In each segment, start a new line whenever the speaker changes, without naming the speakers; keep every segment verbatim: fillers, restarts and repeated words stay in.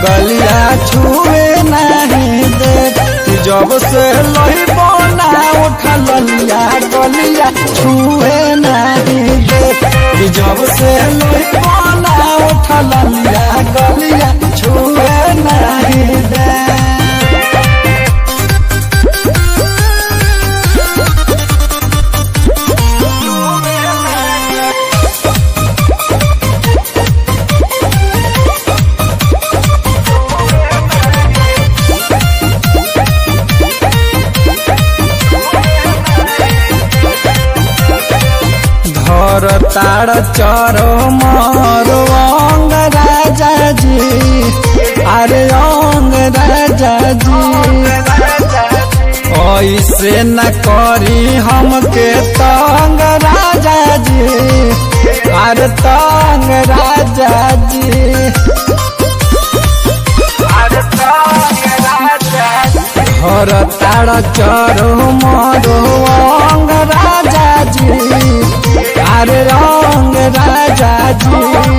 गलिया छुए नहीं दे। जब से लही बना उठा ललिया गलिया छुए नहीं दे। जब से लही बना उठा ललिया गलिया छुए नहीं दे। धर तार चरो मारो अंग राजा जी, अरे अंग राजा जी। ऐसे न करी हमके तंग राजा जी, अरे तंग राजा जी। धर तार चरो मारो अंग राजा जी, अरे रंग राजा जी।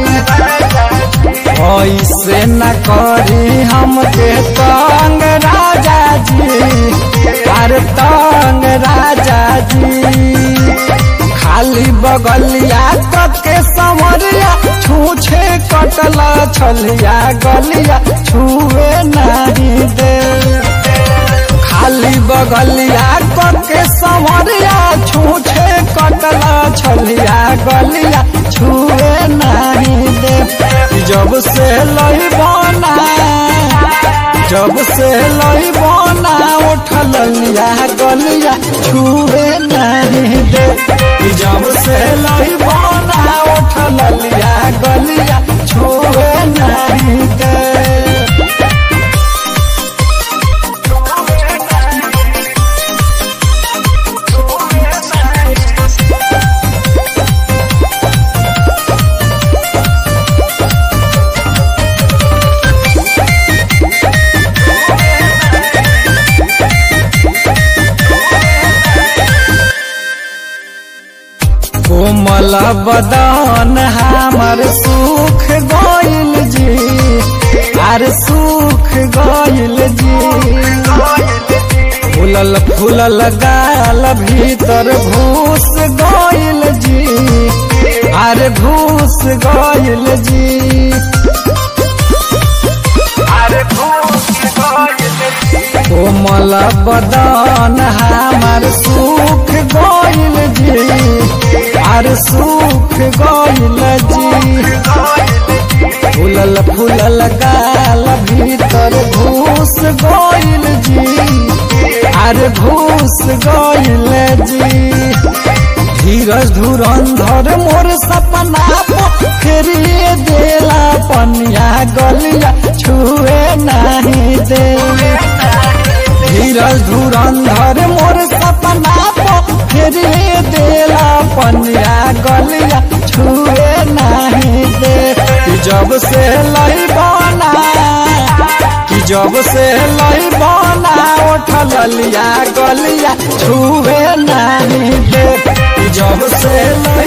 ऐसे न करी हमके तंग राजा जी, अरे तंग राजा जी। खाली बगलिया के समरिया छूछे कटला छलिया गलिया छुए नहीं दे। खाली बगलिया के समरिया छूछे कटला छलिया गलिया छुए नहीं दे। जब से लही बना जब से लही बना उठा ललिया गलिया छुए नहीं दे। जब से लही बना उठा ललिया गलिया छुए नहीं दे। कोमल बदन हमर सुख गइल जी, अरे सुख गइल जी। फूलल फूलल गाल भीतर घुस गइल जी, अरे घुस गइल जी। कोमल बदन हमर सुख गइल जी, अरे सुख गइल जी। फूलल फूलल गाल भीतर घुस गइल जी, अरे घुस गइल जी। धीरज धुरंधर मोर सपना फेरिए देला पनिया गलिया छुए नहीं दे। धीरज धुरंधर मोर सपना फेरिए देला पनिया गलिया छुए नहीं दे। जब से लही बना कि जब से लही बना उठा ललिया गलिया छुए नहीं दे। जब से लही